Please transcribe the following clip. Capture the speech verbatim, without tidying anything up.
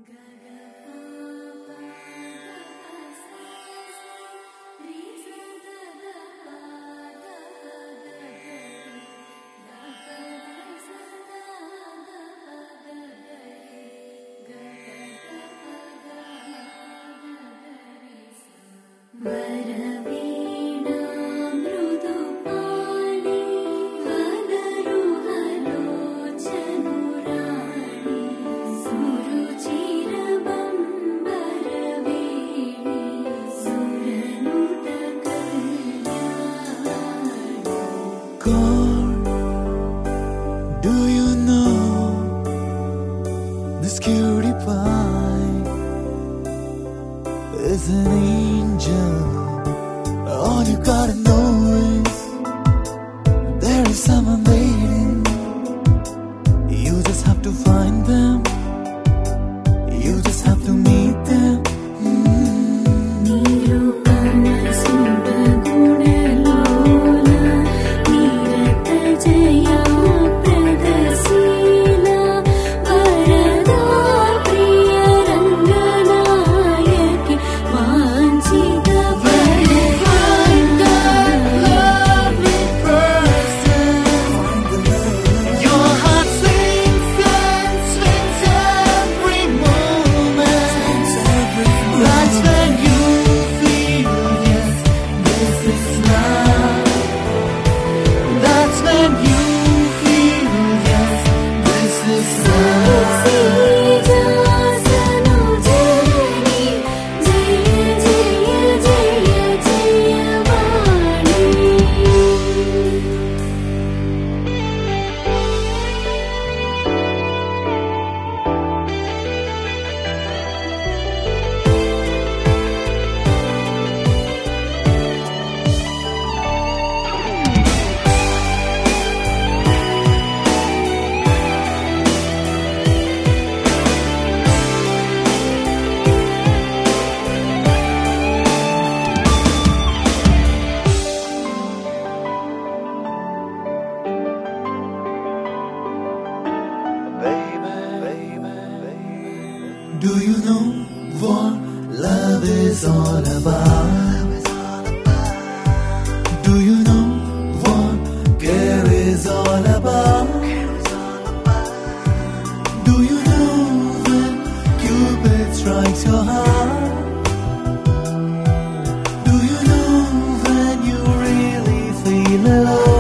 God, do you know this cutie pie is an angel? All you gotta know is there is someone waiting. You just have to find them. You just have to meet them. Do you know what love is all about? Do you know what care is all about? Do you know when Cupid strikes your heart? Do you know when you really feel alive?